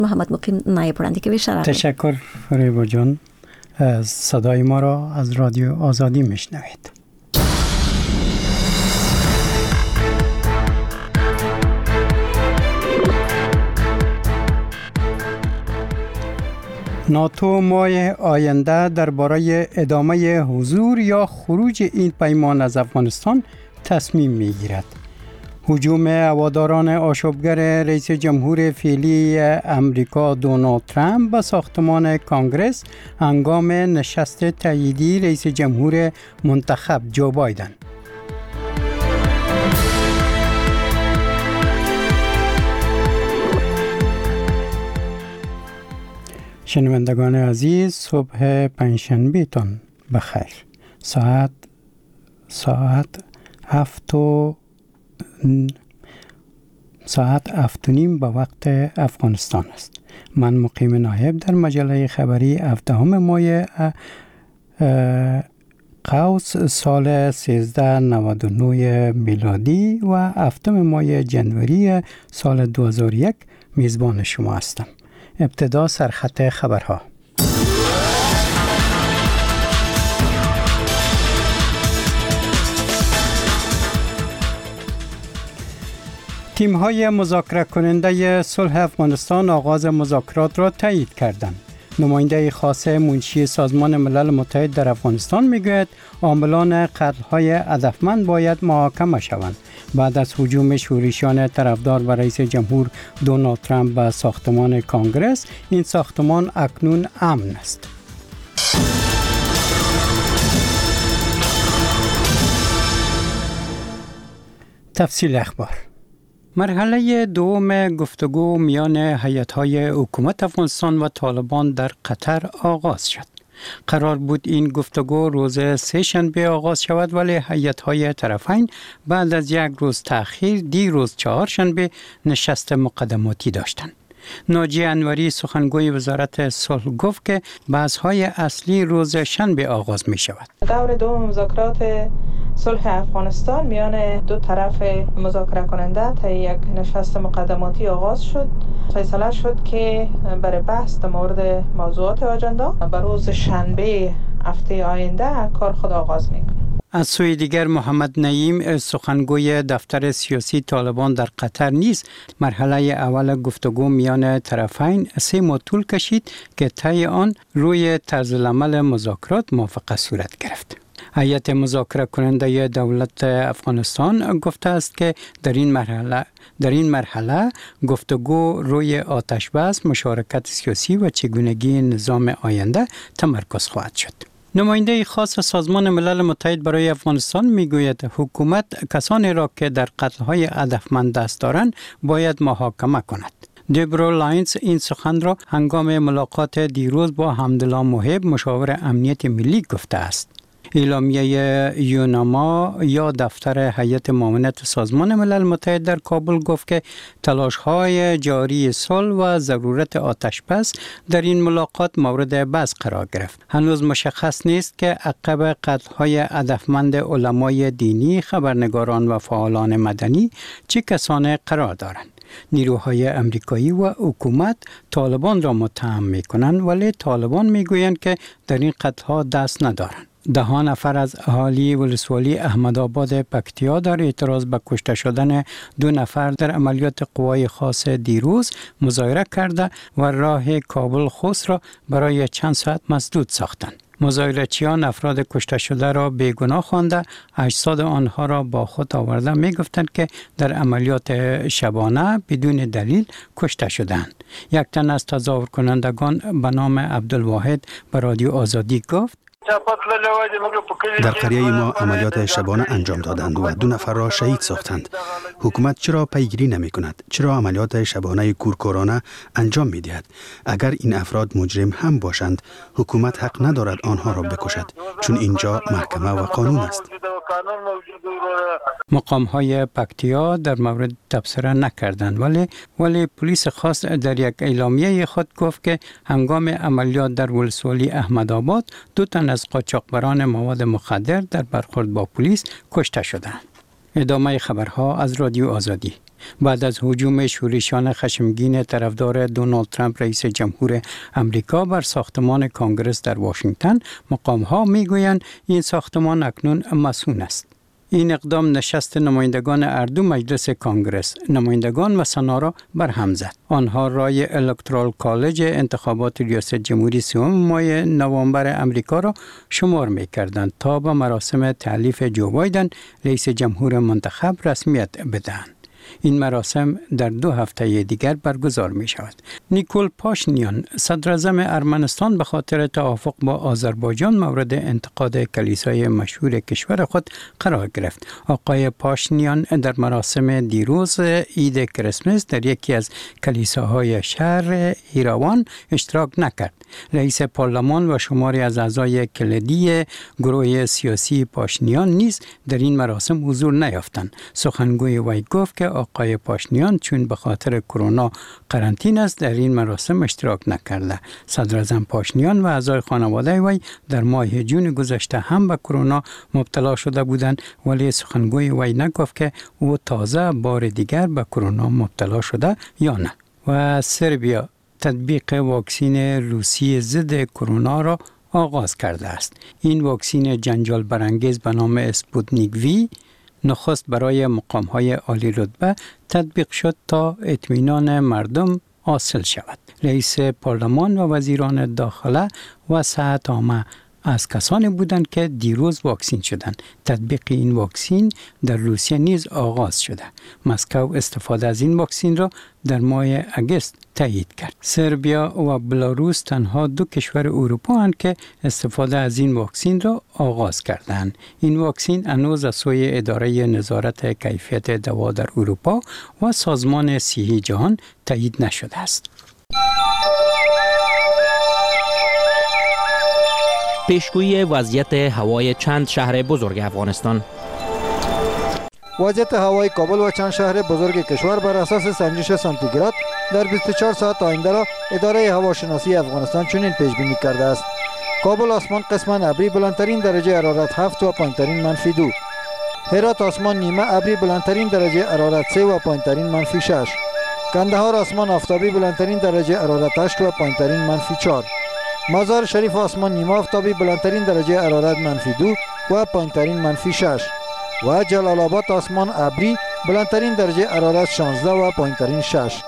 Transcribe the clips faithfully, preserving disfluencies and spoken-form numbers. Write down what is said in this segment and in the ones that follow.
محمد مقیم نایب رانندگی بیشتر. تشکر فریبا جان. صدای ما را از رادیو آزادی میشنوید. ناتو ماه آینده درباره ادامه حضور یا خروج این پیمان از افغانستان تصمیم میگیرد. هجوم هواداران آشوبگر رئیس جمهور فعلی امریکا دونالد ترامپ به ساختمان کانگرس هنگام نشست تاییدی رئیس جمهور منتخب جو بایدن. شنوندگان عزیز، صبح پنجشنبه تان بخیر. ساعت ساعت هفت و ساعت هفت و نیم به وقت افغانستان است. من مقیم نایب در مجله خبری هفدهم ماه قوس سال سیزده نود و نه میلادی و هفتم ماه جنوری سال دو هزار و یک میزبان شما هستم. ابتدا سرخط خبرها. تیم‌های مذاکره کننده صلح افغانستان آغاز مذاکرات را تایید کردند. نماینده خاص منشی سازمان ملل متحد در افغانستان میگوید عاملان قتل‌های هدفمند باید محاکمه شوند. بعد از هجوم شورشیان طرفدار به رئیس جمهور دونالد ترامپ به ساختمان کانگرس، این ساختمان اکنون امن است. تفصیل اخبار. مرحله دوم گفتگو میان هیئت‌های حکومت افغانستان و طالبان در قطر آغاز شد. قرار بود این گفتگو روز سه شنبه آغاز شود، ولی هیئت‌های طرفین بعد از یک روز تأخیر دیروز چهار شنبه نشست مقدماتی داشتند. ناجی انوری سخنگوی وزارت صلح گفت که بحث‌های اصلی روز شنبه آغاز می شود. دور دوم مذاکرات صلح افغانستان میان دو طرف مذاکره کننده تا یک نشست مقدماتی آغاز شد. فیصله شد که برای بحث در مورد موضوعات آجندا به روز شنبه هفته آینده کار خود آغاز میکنه. از سوی دیگر محمد نعیم سخنگوی دفتر سیاسی طالبان در قطر نیز مرحله اول گفتگو میان طرفین سه ماه طول کشید که طی آن روی طرز العمل مذاکرات موافقه صورت گرفت. هیئت مذاکره کننده دولت افغانستان گفته است که در این مرحله در این مرحله گفتگو روی آتش بس، مشارکت سیاسی و چگونگی نظام آینده تمرکز خواهد شد. نماینده خاص سازمان ملل متحد برای افغانستان میگوید حکومت کسانی را که در قتل‌های هدفمند دست دارند باید محاکمه کند. دیبرا لاینز این سخن را هنگام ملاقات دیروز با حمدالله محب مشاور امنیت ملی گفته است. اعلامیه یوناما یا دفتر هیئت معاونت سازمان ملل متحد در کابل گفت که تلاش‌های جاری صلح و ضرورت آتش‌بس در این ملاقات مورد بحث قرار گرفت. هنوز مشخص نیست که عقب قتل‌های هدفمند علمای دینی، خبرنگاران و فعالان مدنی چه کسانی قرار دارند. نیروهای امریکایی و حکومت طالبان را متهم می‌کنند، ولی طالبان می‌گویند که در این قتل‌ها دست ندارند. ده ها نفر از اهالی ولسوالی احمدآباد پکتیا در اعتراض به کشته شدن دو نفر در عملیات قوای خاص دیروز مظاهره کرده و راه کابل خوست را برای چند ساعت مسدود ساختند. مظاهره‌چیان افراد کشته شده را بیگناه خوانده، اجساد آنها را با خود آورده می گفتند که در عملیات شبانه بدون دلیل کشته شدند. یک تن از تظاهر کنندگان به نام عبدالواحد به رادیو آزادی گفت: در قریه ما عملیات شبانه انجام دادند و دو نفر را شهید ساختند. حکومت چرا پیگیری نمی کند؟ چرا عملیات شبانه کورکورانه انجام می دهد؟ اگر این افراد مجرم هم باشند، حکومت حق ندارد آنها را بکشد، چون اینجا محکمه و قانون است. مقام های پکتیا در مورد تبصره نکردند، ولی ولی پلیس خاص در یک اعلامیه خود گفت که هنگام عملیات در ولسوالی احمدآباد دو تن از قاچاقبران مواد مخدر در برخورد با پلیس کشته شدند. ادامه خبرها از رادیو آزادی. بعد از هجوم شورشیان خشمگین طرفدار دونالد ترامپ رئیس جمهور امریکا بر ساختمان کانگرس در واشنگتن، مقام‌ها می‌گویند این ساختمان اکنون مسکون است. این اقدام نشست نمایندگان اردو مجلس کانگرس، نمایندگان و سنا را برهم زد. آنها رای الکترال کالج انتخابات ریاست جمهوری سوم ماه نوامبر امریکا را شمار می‌کردند تا به مراسم تألیف جو بایدن رئیس جمهور منتخب رسمیت بدهند. این مراسم در دو هفته دیگر برگزار می شود. نیکول پاشینیان، صدراعظم ارمنستان، به خاطر توافق با آذربایجان مورد انتقاد کلیسای مشهور کشور خود قرار گرفت. آقای پاشینیان در مراسم دیروز عید کریسمس در یکی از کلیساهای شهر ایراوان اشتراک نکرد. رئیس پارلمان و شماری از اعضای کلیدی گروه سیاسی پاشینیان نیز در این مراسم حضور نیافتند. سخنگوی وی گفت که آقای پاشینیان چون به خاطر کرونا قرنطینه است در این مراسم اشتراک نکرده. صدراعظم پاشینیان و اعضای خانواده وی در ماه جون گذشته هم به کرونا مبتلا شده بودند، ولی سخنگوی وی نگفت که او تازه بار دیگر به کرونا مبتلا شده یا نه. و سربیا تطبیق واکسین روسی ضد کرونا را آغاز کرده است. این واکسین جنجال برانگیز به نام اسپوتنیک وی نخست برای مقام‌های عالی رتبه تطبیق شد تا اطمینان مردم حاصل شود. رئیس پارلمان و وزیران داخله و صحت عامه از کسانی بودند که دیروز واکسین شدند. تطبیق این واکسین در روسیه نیز آغاز شده. مسکو استفاده از این واکسین را در ماه اگست تایید کرد. سربیا و بلاروس تنها دو کشور اروپا هستند که استفاده از این واکسین را آغاز کردند. این واکسین هنوز از سوی اداره نظارت کیفیت دوا در اروپا و سازمان صحی جهان تایید نشده است. پیشگویی وضعیت هوای چند شهر بزرگ افغانستان. وضعیت هوای کابل و چند شهر بزرگ کشور بر اساس سنجش سانتیگراد در بیست و چهار ساعت آینده را اداره هواشناسی افغانستان چنین پیش بینی کرده است. کابل آسمان قسما ابری، بلندترین درجه حرارت هفت و پایینترین منفی دو. هرات آسمان نیمه ابری، بلندترین درجه حرارت سه و پایینترین منفی شش. کندهار آسمان آفتابی، بلندترین درجه حرارت هشت و پایینترین منفی چهار. مزار شریف آسمان نیمه آفتابی، بلندترین درجه حرارت منفی دو و پایینترین منفی شش. و جلال آباد آسمان ابری، بلندترین درجه حرارت شانزده و پایینترین شش.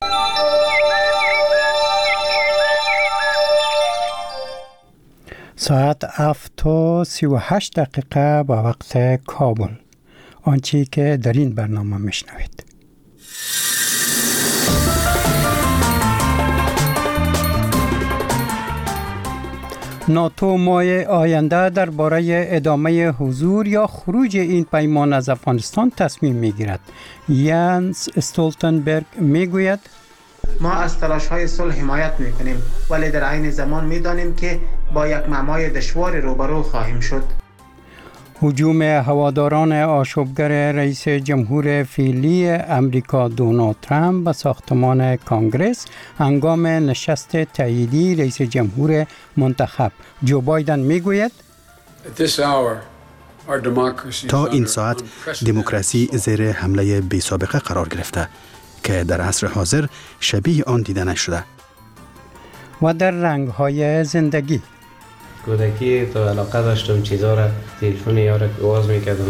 ساعت هفت و سی و هشت دقیقه به وقت کابل. آنچه که در این برنامه میشنوید. ناتو ماه آینده درباره ادامه حضور یا خروج این پیمان از افغانستان تصمیم میگیرد. یانس استولتنبرگ میگوید ما از تلاش‌های صلح حمایت میکنیم، ولی در عین زمان میدانیم که با یک معمای دشوار روبرو خواهیم شد. هجوم هواداران آشوبگر رئیس جمهور فعلی امریکا دونالد ترامپ به ساختمان کانگرس هنگام نشست تاییدی رئیس جمهور منتخب جو بایدن میگوید تا این ساعت دموکراسی زیر حمله بی سابقه قرار گرفته که در عصر حاضر شبیه آن دیده نشده. و در رنگ‌های زندگی کودکی تو علاقه داشتم چیزا را تلفن یارو آواز میکردم.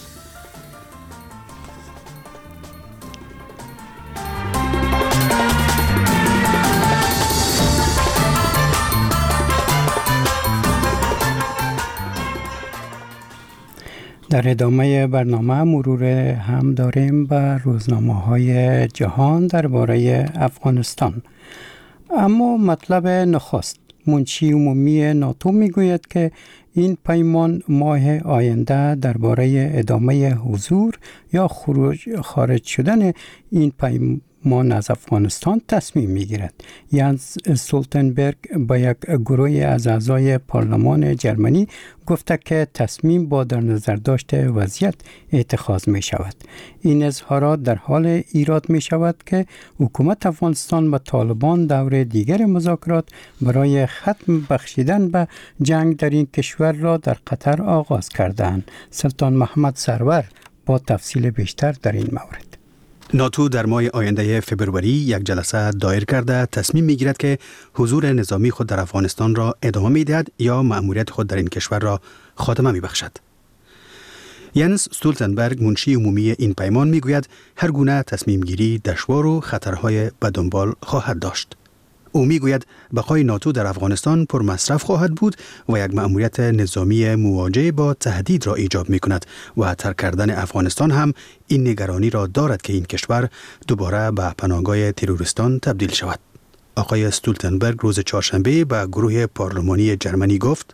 در ادامه برنامه مرور هم داریم به روزنامه‌های جهان درباره افغانستان. اما مطلب نخست، منشی عمومی ناتو میگوید که این پیمان ماه آینده درباره ادامه حضور یا خروج خارج شدن این پیمان از افغانستان تصمیم میگیرد. یانس استولتنبرگ با یک گروه از اعضای پارلمان جرمنی گفته که تصمیم با در نظر داشته وضعیت اتخاذ می شود. این اظهارات در حال ایراد می شود که حکومت افغانستان و طالبان دور دیگر مذاکرات برای ختم بخشیدن به جنگ در این کشور را در قطر آغاز کردند. سلطان محمد سرور با تفصیل بیشتر در این مورد. ناتو در ماه آینده فبروری یک جلسه دایر کرده تصمیم میگیرد که حضور نظامی خود در افغانستان را ادامه میدهد یا مأموریت خود در این کشور را خاتمه میبخشد. ینس استولتنبرگ منشی عمومی این پیمان میگوید هر گونه تصمیم گیری دشوار و خطرهای به دنبال خواهد داشت. او میگوید بقای ناتو در افغانستان پر مصرف خواهد بود و یک مأموریت نظامی مواجه با تهدید را ایجاب می کند و ترک کردن افغانستان هم این نگرانی را دارد که این کشور دوباره به پناهگاه تروریستان تبدیل شود. آقای استولتنبرگ روز چهارشنبه به گروه پارلمانی جرمنی گفت: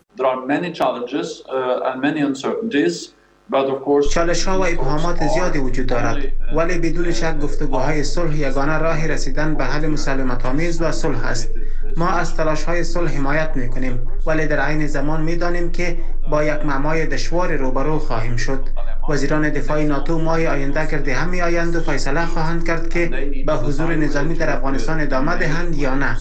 چالش ها و ابهامات زیادی وجود دارد، ولی بدون شک گفتگوهای صلح یگانه راه رسیدن به حل مسالمت آمیز و صلح است. ما از تلاش های صلح حمایت می کنیم، ولی در عین زمان می دانیم که با یک معمای دشوار روبرو خواهیم شد. وزیران دفاع ناتو ماه آینده کرده هم می آیند و فیصله خواهند کرد که به حضور نظامی در افغانستان ادامه دهند یا نه.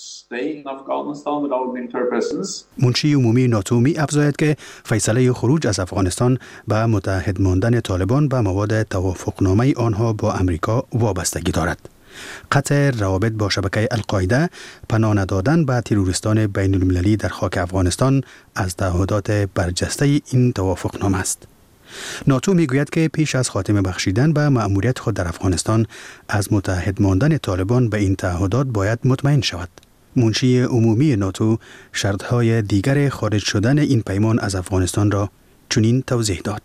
منشی عمومی ناتو می افزاید که فیصله خروج از افغانستان به متحد ماندن طالبان به مواد توافقنامه آنها با امریکا وابستگی دارد. قطع روابط با شبکه القاعده، پناه ندادن به تروریستان بین المللی در خاک افغانستان از تعهدات برجسته این توافقنامه است. ناتو میگوید که پیش از خاتمه بخشیدن به مأموریت خود در افغانستان از متحد ماندن طالبان به این تعهدات باید مطمئن شود. منشی عمومی ناتو شرطهای دیگر خارج شدن این پیمان از افغانستان را چنین توضیح داد: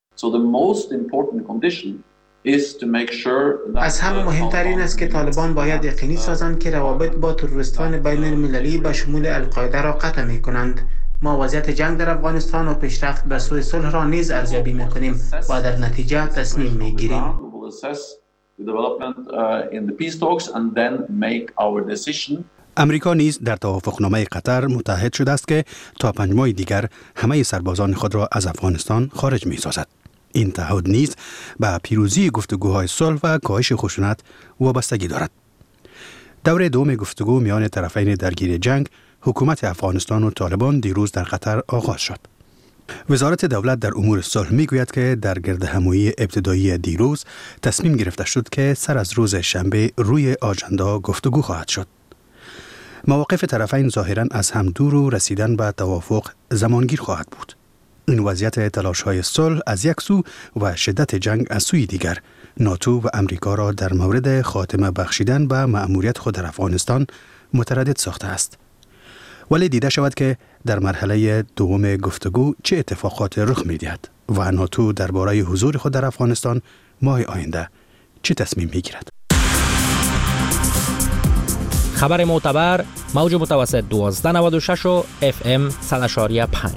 از همه مهمترین است که طالبان باید یقینی سازند که روابط با تروریستان بین المللی به شمول القاعده را قطع می کنند. ما وضعیت جنگ در افغانستان و پیشرفت به سوی صلح را نیز ارزیابی می کنیم و در نتیجه تصمیم می گیریم. امریکا نیز در توافقنامه قطر متحد شده است که تا پنج ماه دیگر همه سربازان خود را از افغانستان خارج می سازد. این تعهد نیز به پیروزی گفتگوهای صلح و کاهش خشونت وابستگی دارد. دور دوم گفتگو میان طرفین درگیر جنگ، حکومت افغانستان و طالبان دیروز در قطر آغاز شد. وزارت دولت در امور صلح میگوید که در گردهمایی ابتدایی دیروز تصمیم گرفته شد که سر از روز شنبه روی آژاندا گفتگو خواهد شد. مواقف طرفین ظاهراً از هم دور و رسیدن به توافق زمانگیر خواهد بود. این وضعیت تلاش‌های صلح از یک سو و شدت جنگ از سوی دیگر ناتو و امریکا را در مورد خاتمه بخشیدن به مأموریت خود در افغانستان متردد ساخته است. ولی دیده شود که در مرحله دوم گفتگو چه اتفاقات رخ می‌دهد و ناتو درباره حضور خود در افغانستان ماه آینده چه تصمیم می‌گیرد. خبر معتبر، موج متوسط دوازده نود و شش و اف ام صد و پنج.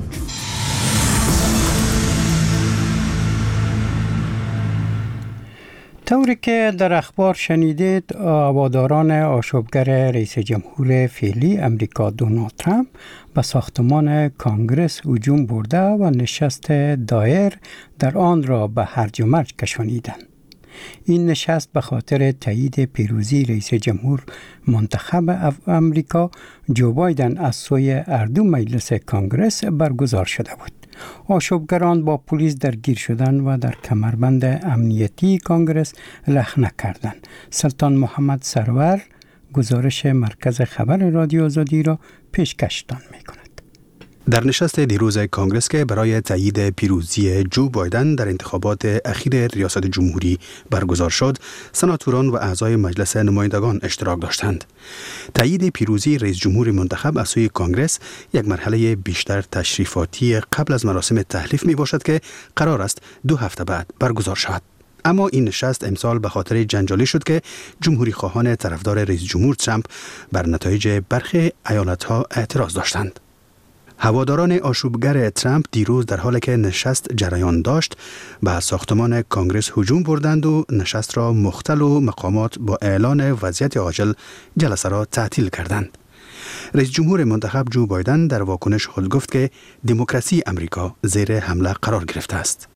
طوری که در اخبار شنیدید، هواداران آشوبگر رئیس جمهور فعلی امریکا دونالد ترامپ به ساختمان کانگرس هجوم برده و نشست دایر در آن را به هرج و مرج کشانیدند. این نشست به خاطر تایید پیروزی رئیس جمهور منتخب امریکا جو بایدن از سوی هر دو مجلس کانگرس برگزار شده بود. آشوبگران با پلیس درگیر شدند و در کمربند امنیتی کانگرس لخنه کردند. سلطان محمد سرور گزارش مرکز خبر رادیو آزادی را پیشکشتان می کند. در نشست دیروز کانگرس که برای تایید پیروزی جو بایدن در انتخابات اخیر ریاست جمهوری برگزار شد، سناتوران و اعضای مجلس نمایندگان اشتراک داشتند. تایید پیروزی رئیس جمهور منتخب از سوی کانگرس یک مرحله بیشتر تشریفاتی قبل از مراسم تحلیف می باشد که قرار است دو هفته بعد برگزار شود. اما این نشست امسال به خاطر جنجالی شد که جمهوری خواهان طرفدار رئیس جمهور ترامپ بر نتایج برخی ایالت‌ها اعتراض داشتند. هواداران آشوبگر ترامپ دیروز در حالی که نشست جریان داشت به ساختمان کانگرس هجوم بردند و نشست را مختل و مقامات با اعلان وضعیت عاجل جلسه را تعطیل کردند. رئیس جمهور منتخب جو بایدن در واکنش خود گفت که دموکراسی امریکا زیر حمله قرار گرفته است.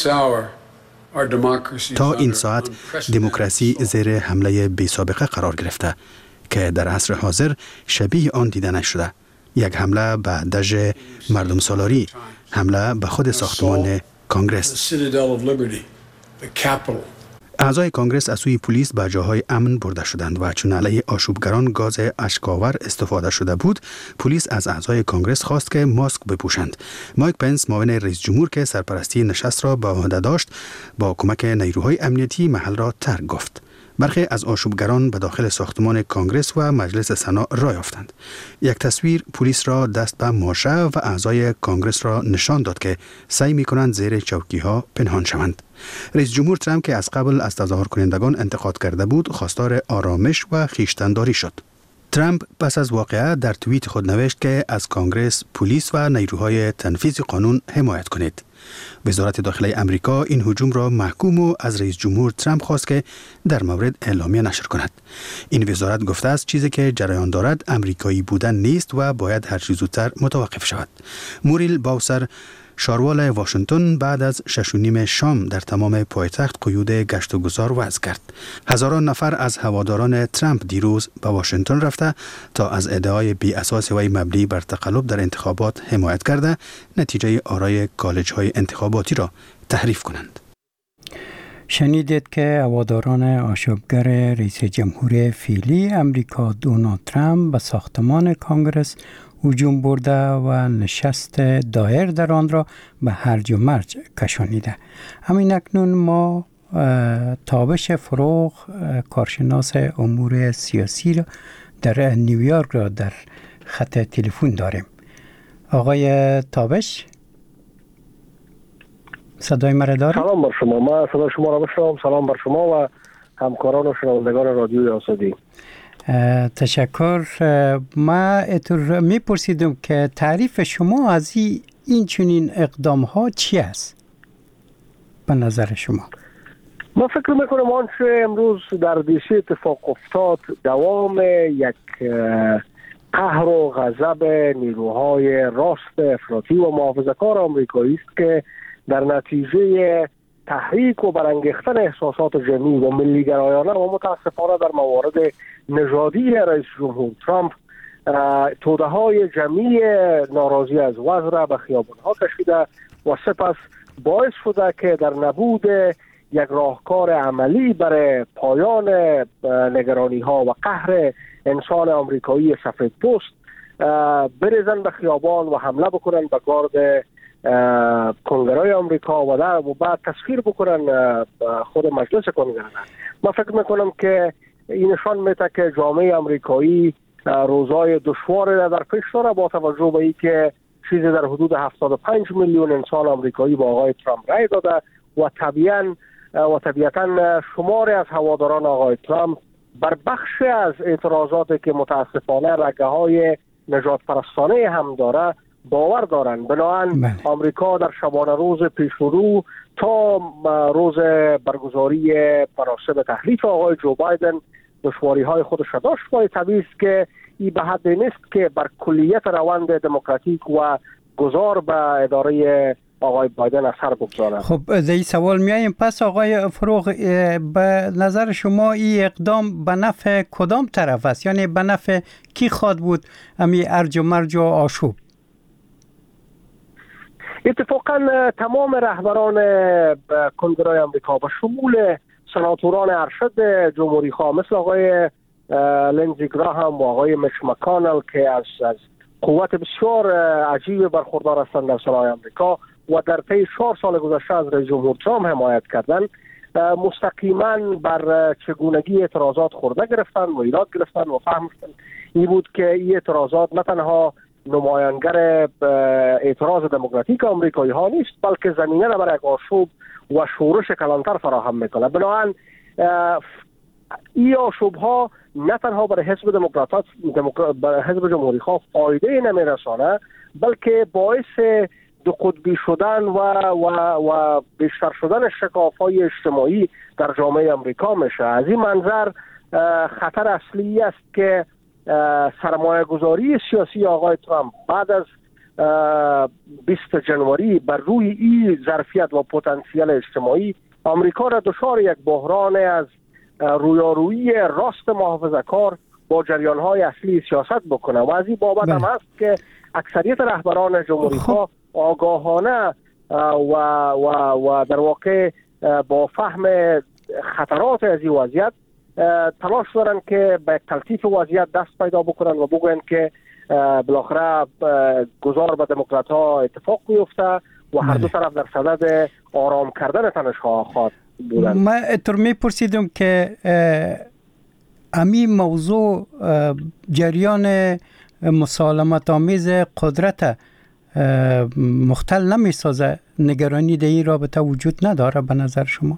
تا این ساعت دموکراسی زیر حمله بی سابقه قرار گرفته که در عصر حاضر شبیه آن دیده نشده. یک حمله به دژ مردم سالاری، حمله به خود ساختمان کانگرس. اعضای کانگرس از سوی پلیس به جاهای امن برده شدند و چون علیه آشوبگران گاز اشک‌آور استفاده شده بود، پلیس از اعضای کانگرس خواست که ماسک بپوشند. مایک پنس، معاون رئیس جمهور که سرپرستی نشست را به عهده داشت، با کمک نیروهای امنیتی محل را ترک گفت. برخی از آشوبگران به داخل ساختمان کانگرس و مجلس سنا راه یافتند. یک تصویر پلیس را دست به ماشه و اعضای کانگرس را نشان داد که سعی می‌کنند زیر چوکی‌ها پنهان شوند. رئیس جمهور ترامپ که از قبل از تظاهر کنندگان انتقاد کرده بود، خواستار آرامش و خویشتن‌داری شد. ترامپ پس از واقعه در توییت خود نوشت که از کانگرس، پلیس و نیروهای تنفیذ قانون حمایت کنید. وزارت داخلی امریکا این هجوم را محکوم و از رئیس جمهور ترامپ خواست که در مورد اعلامیه نشر کند. این وزارت گفته است چیزی که جریان دارد امریکایی بودن نیست و باید هر چه زودتر متوقف شود. موریل باوسر، شاروال واشنگتن، بعد از شش و نیم شام در تمام پایتخت قیود گشت و گذار وضع کرد. هزاران نفر از هواداران ترامپ دیروز به واشنگتن رفته تا از ادعای بی اساس و مبنی بر تقلب در انتخابات حمایت کرده نتیجه آرای کالج‌های انتخاباتی را تحریف کنند. شنیدید که هواداران آشوبگر رئیس جمهور فعلی امریکا دونالد ترامپ به ساختمان کانگرس هجوم برده و نشست دایر در آن را به هرج و مرج کشانیده. همین اکنون ما تابش فروغ، کارشناس امور سیاسی را در نیویورک را در خط تلفن داریم. آقای تابش، صدای مرا دارید؟ سلام بر شما. ما صدای شما را بشنوم. سلام بر شما و همکاران و شنوندگان رادیوی آزادی. تشکر. ما اتر میپرسیدم که تعریف شما از این چنین اقدام ها چی است به نظر شما؟ ما فکر میکنم آنچه امروز در دیسی اتفاق افتاد دوام یک قهر و غضب نیروهای راست افراطی و محافظه‌کار آمریکایی است که در نتیجه تحریک و برانگیختن احساسات جمعی و ملی‌گرایانه و متاسفانه در موارد نژادی رئیس جمهور ترامپ توده‌های جمعی ناراضی از وضع را به خیابان‌ها کشیده و سپس باعث شده که در نبود یک راهکار عملی برای پایان نگرانی‌ها و قهر انسان آمریکایی سفیدپوست بریزن به خیابان و حمله بکنن به گارد کنگره‌های آمریکا و در و بعد تسخیر بکنن خود مجلس کنگره. من فکر میکنم که این نشان میده که جامعه آمریکایی روزای دشواری را در پیش داره با توجه به اینکه چیزی در حدود هفتاد و پنج میلیون انسان آمریکایی با آقای ترامپ رای داده و طبیعاً و طبیعتاً شماری از هواداران آقای ترامپ بر بخشی از اعتراضاتی که متاسفانه رگه‌های نجات پرستانه هم داره باور دارن. بنابراین آمریکا در شبانه روز پیشرو تا روز برگزاری مراسم تحلیف آقای جو بایدن دشواری های خودش داشت و طبیعی است که این به حد نیست که بر کلیت روند دموکراتیک و گذار به اداره آقای بایدن اثر بگذاره. خب در این سوال میاییم. پس آقای فروغ، به نظر شما این اقدام به نفع کدام طرف است؟ یعنی به نفع کی خواد بود امی ارج و مرج و آشوب؟ اتفاقا تمام رهبران کنگره آمریکا و شمول سناتوران ارشد جمهوری خواه مثل آقای لینزی گراهام و آقای میچ مکانل که از از قوت بسیار عجیب برخوردار هستند در سنای آمریکا و در طی چهار سال گذشته از رئیس جمهور ترامپ حمایت کردند، مستقیما بر چگونگی اعتراضات خورده گرفتن و ایراد گرفتن و فهمیدن این بود که این اعتراضات نه تنها نمایانگر اعتراض دموکراتیک آمریکایی ها نیست بلکه زمینه را برای آشوب و شورش کلانتر فراهم میکنه. بنابراین این آشوب ها نه تنها برای حزب دموکرات برای حزب جمهوری خواه فایده نمیرسانه بلکه باعث دو قطبی شدن و و و بیشتر شدن شکاف‌های اجتماعی در جامعه آمریکا میشه. از این منظر خطر اصلی است که سرمایه گذاری سیاسی آقای ترامپ بعد از بیست جنوری بر روی این ظرفیت و پتانسیل اجتماعی آمریکا را دچار یک بحران از رویارویی راست محافظه‌کار با جریان‌های اصلی سیاست بکنه و از این بابت هم است که اکثریت رهبران جمهوری خواه آگاهانه و و و در واقع با فهم خطرات از این وضعیت تلاش دارن که به تلطیف وضعیت دست پیدا بکنن و بگوین که بالاخره گذار به دموکرات ها اتفاق میفته و هر دو طرف در صدد آرام کردن تنش ها خواهد بودن. من اتر می پرسیدم که امی موضوع جریان مسالمت آمیز قدرت مختل نمی سازه، نگرانی در این رابطه وجود نداره به نظر شما؟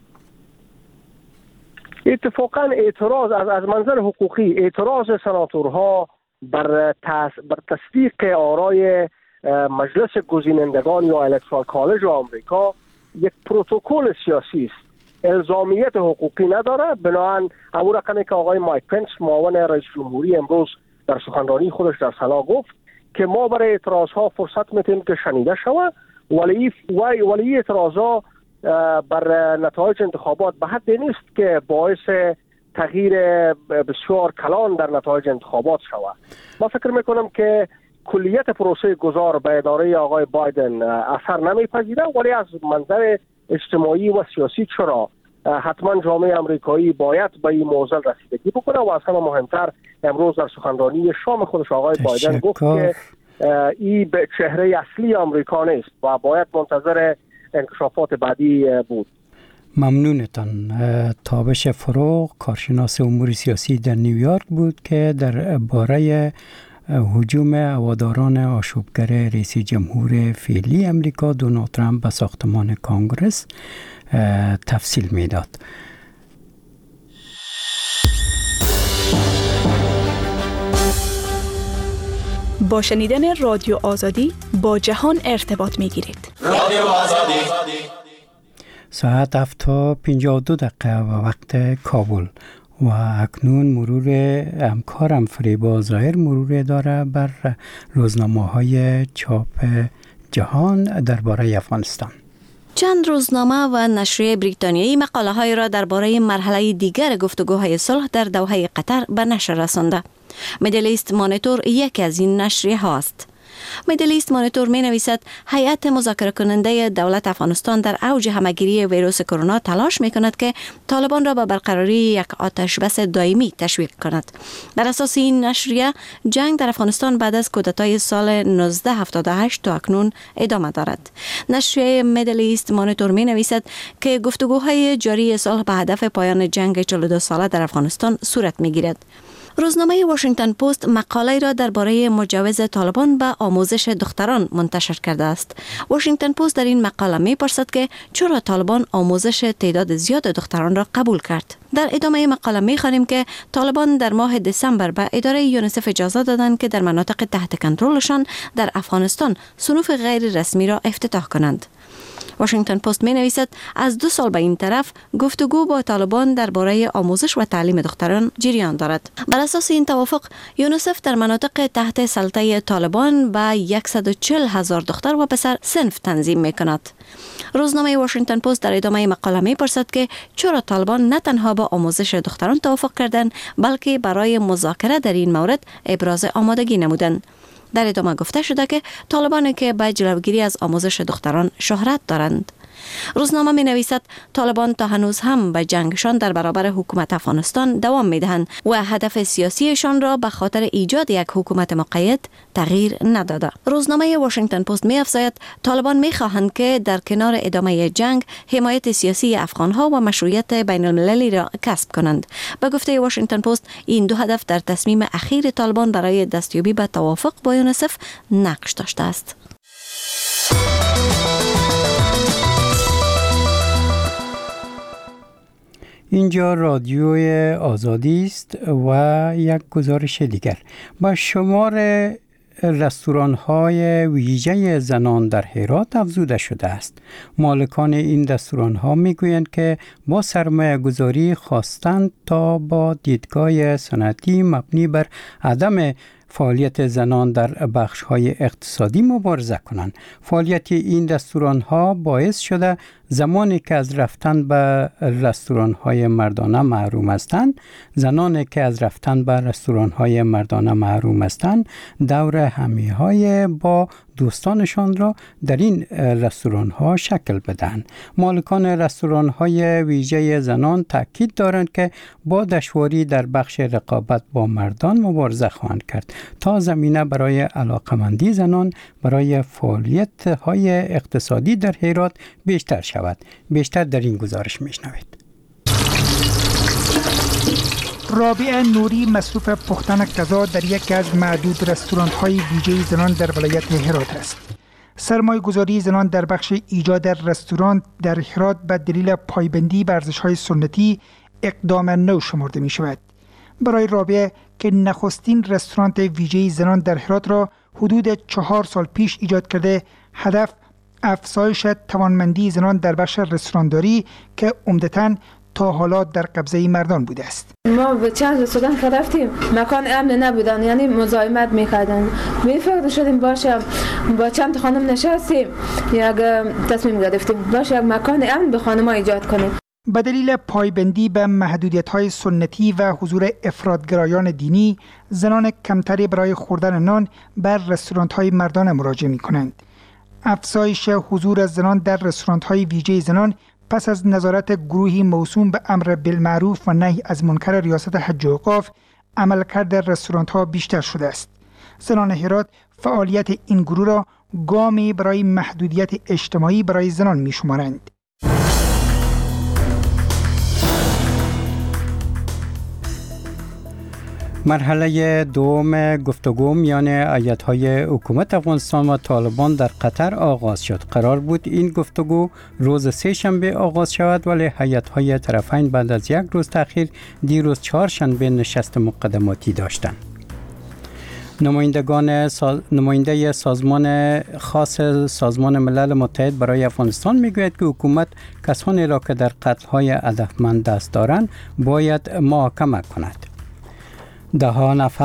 اتفاقا اعتراض از از منظر حقوقی اعتراض سناتورها بر تس بر تصدیق آرای مجلس گزینندگان یا الکترال کالج آمریکا یک پروتکل سیاسی است، الزامیت حقوقی نداره. بنابراین همون رقمی که آقای مایک پنس معاون رئیس جمهوری امروز در سخنرانی خودش در سنا گفت که ما برای اعتراض ها فرصت میتیم که شنیده شود، ولی ولی اعتراض ها بر نتایج انتخابات به حد نیست که باعث تغییر بسیار کلان در نتایج انتخابات شود. ما فکر میکنم که کلیت پروسه گذار به اداره آقای بایدن اثر نمیپذیره، ولی از منظر اجتماعی و سیاسی چرا حتما جامعه امریکایی باید به این موضوع رسیدگی بکنه و از همه مهمتر امروز در سخنرانی شام خودش آقای بایدن گفت که این به چهره اصلی آمریکا نیست و باید منتظر انکشافات بعدی بود. ممنونتان. تابش فروغ، کارشناس امور سیاسی در نیویورک بود که در باره هجوم هواداران آشوبگر رئیس جمهور فعلی امریکا دونالد ترامپ به ساختمان کنگره تفصیل میداد. با شنیدن رادیو آزادی با جهان ارتباط میگیرید. رادیو آزادی. ساعت هفت تا پنجاه و دو دقیقه و وقت کابل و اکنون مرور همکارم فریبا ظاهر مرور داره بر روزنامه‌های چاپ جهان درباره افغانستان. چند روزنامه و نشریه بریتانیایی مقاله های را درباره مرحله دیگر گفتگوهای صلح در دوحه قطر به نشر رسانده. میدل ایست مانیتور یکی از این نشریه هاست. میدل ایست مانیتور می نویسد هیئت مذاکره کننده دولت افغانستان در اوج همهگیری ویروس کرونا تلاش می کند که طالبان را به برقراری یک آتش بس دائمی تشویق کند. بر اساس این نشریه جنگ در افغانستان بعد از کودتای سال نوزده هفتاد و هشت تا اکنون ادامه دارد. نشریه میدل ایست مانیتور می نویسد که گفتگوهای جاری صلح به هدف پایان جنگ چهل و دو ساله در افغانستان صورت می گیرد. روزنامه واشنگتن پست مقاله را درباره مجوز طالبان به آموزش دختران منتشر کرده است. واشنگتن پست در این مقاله می‌پرسد که چرا طالبان آموزش تعداد زیاد دختران را قبول کرد. در ادامه مقاله می‌خوانیم که طالبان در ماه دسامبر به اداره یونیسف اجازه دادند که در مناطق تحت کنترلشان در افغانستان صنوف غیر رسمی را افتتاح کنند. واشنگتن پست می نویسد از دو سال به این طرف گفتگو با طالبان درباره آموزش و تعلیم دختران جریان دارد. بر اساس این توافق یونیسف در مناطق تحت سلطه طالبان به صد و چهل هزار دختر و پسر صنف تنظیم می کند. روزنامه واشنگتن پست در ادامه مقاله می پرسد که چرا طالبان نه تنها با آموزش دختران توافق کردند بلکه برای مذاکره در این مورد ابراز آمادگی نمودند. در ادامه گفته شده که طالبانی که به جلوگیری از آموزش دختران شهرت دارند. روزنامه می نویسد طالبان تا هنوز هم به جنگشان در برابر حکومت افغانستان دوام می دهند و هدف سیاسیشان را به خاطر ایجاد یک حکومت مقید تغییر نداده. روزنامه واشنگتن پست می افزاید طالبان می خواهند که در کنار ادامه جنگ حمایت سیاسی افغانها و مشروعیت بین المللی را کسب کنند. به گفته واشنگتن پست این دو هدف در تصمیم اخیر طالبان برای دستیابی به توافق با یونیسف نقش داشته است. اینجا رادیوی آزادی است و یک گزارش دیگر. با شمار رستوران‌های ویژه زنان در هرات افزوده شده است. مالکان این رستوران‌ها میگویند که با سرمایه گذاری خواستند تا با دیدگاه صنعتی مبنی بر عدم فعالیت زنان در بخش‌های اقتصادی مبارزه کنند. فعالیت این رستوران‌ها باعث شده زمانی که از رفتن به رستوران‌های مردانه محروم هستند، زنانی که از رفتن به رستوران‌های مردانه محروم هستند، دور همی‌های با دوستانشان را در این رستوران‌ها شکل بدن. مالکان رستوران‌های ویژه زنان تاکید دارند که با دشواری در بخش رقابت با مردان مبارزه خواهند کرد تا زمینه برای علاقمندی زنان برای فعالیت‌های اقتصادی در هرات بیشتر شود. بیشتر در این گزارش میشنوید. رابعه نوری مصروف پختن غذا در یکی از معدود رستوران‌های ویژه زنان در ولایت هرات است. سرمایه‌گذاری زنان در بخش ایجاد رستوران در هرات به دلیل پایبندی بر ارزش‌های سنتی اقدام نو شمرده می‌شود. برای رابعه که نخستین رستوران ویژه زنان در هرات را حدود چهار سال پیش ایجاد کرده، هدف افزایش توانمندی زنان در بخش رستورانداری که عمدتاً تا حالا در قبضه مردان بوده است. ما به چند رستوران که رفتیم مکان امن نبودن، یعنی مزاحمت میکردن. می فکر شدیم باشه با چند خانم نشستیم یک تصمیم گرفتیم باشه یک مکان امن به خانم‌ها ایجاد کنیم. به دلیل پایبندی به محدودیت‌های سنتی و حضور افراط‌گرایان دینی، زنان کمتری برای خوردن نان بر رستوران‌های مردانه مراجعه می‌کنند. افزایش حضور زنان در رستوران‌های ویژه زنان پس از نظارت گروهی موسوم به امر بالمعروف و نهی از منکر ریاست حج و اوقاف، عملکرد رستوران‌ها بیشتر شده است. زنان هرات فعالیت این گروه را گامی برای محدودیت اجتماعی برای زنان می‌شمارند. مرحله دوم گفتگو میان ایالت‌های حکومت افغانستان و طالبان در قطر آغاز شد. قرار بود این گفتگو روز سه شنبه آغاز شود، ولی هیئت‌های طرفین بعد از یک روز تأخیر دیروز چهارشنبه نشست مقدماتی داشتند. نمایندگان ساز... نماینده سازمان خاص سازمان ملل متحد برای افغانستان میگوید که حکومت کسانی را که در قتل‌های هدفمند دست دارند باید محاکمه کند. ده ها نفر